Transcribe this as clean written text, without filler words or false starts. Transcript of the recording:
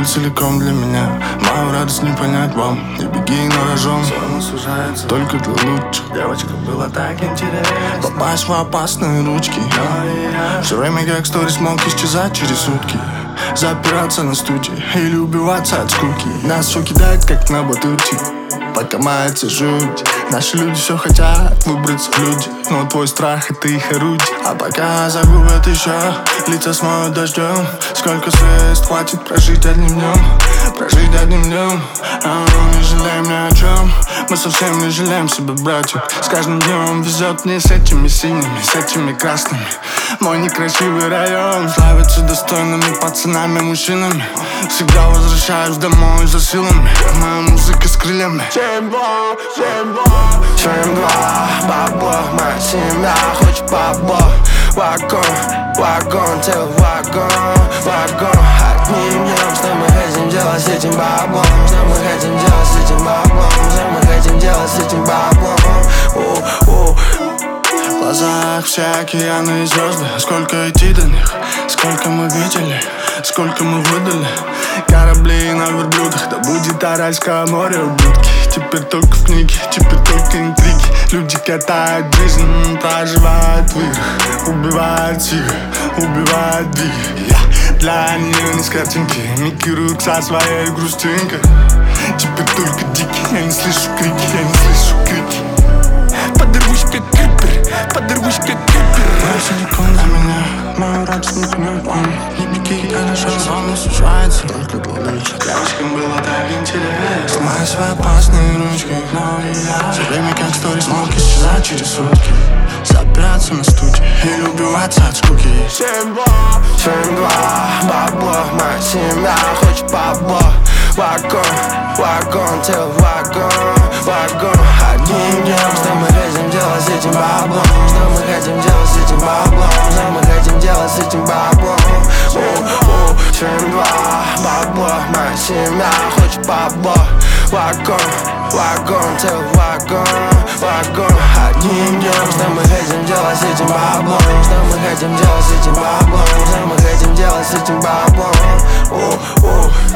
целиком для меня. Мою радость не понять вам. Не беги на рожон, зона сужается только для лучших. Девочка, было так интересно попасть в опасные ручки. Все время как сторис мог исчезать через сутки. Запираться на студии или убиваться от скуки. Нас все кидает как на батуте, пока мается жуть. Наши люди все хотят выбраться в люди, но твой страх — это их орудие. А пока загубят еще, лица смоют дождем. Сколько средств хватит прожить одним днем? Прожить одним днем. Не жалеем ни о чем. Мы совсем не жалеем себя, братья. С каждым днем везет мне с этими синими, с этими красными. Мой некрасивый район славится достойными пацанами, мужчинами. Всегда возвращаюсь домой за силами. Моя музыка с крыльями. 7-2, 7-2, бабло, моя семья хочет бабло. Вагон, вагон, целый вагон, вагон. Одним днем, что мы хотим делать с этим баблом? Что мы хотим делать с этим баблом? Что мы хотим делать с этим баблом? В глазах все океаны и звезды. Сколько идти до них? Сколько мы видели? Сколько мы выдали? Корабли на верблюдах, да будет Аральское море ублюдки. Теперь только в книге, теперь только интриги. Люди катают жизнь, проживают в играх. Убивают тихо, убивают двиги. Я для нее не с картинки, микируют со своей грустинкой. Теперь только дикий, я не слышу крики, я не слышу крики. Подорвусь как крипер, подорвусь как крипер. Мой целиком для меня, мою радость не понять вам. Не беги, хорошо, зона сужается только для лучших. Девочкам было так интересно. Сломай свои опасные ручки, но я все время как сторис мог исчезать через сутки. Запираться на студии или убиваться от скуки. 7-2, 7-2, бабло, моя семья хочет бабло. Вагон, вагон, целый вагон, вагон. Одним днем, что мы хотим делать с этим баблом? Что мы хотим делать с этим баблом? Что мы хотим делать с этим баблом? 7-2, бабло, моя семья хочет бабло. Вагон, вагон, целый вагон, вагон. Одним днем, что мы хотим делать с этим баблом? Что мы хотим делать с этим баблом? Что мы хотим делать с этим баблом?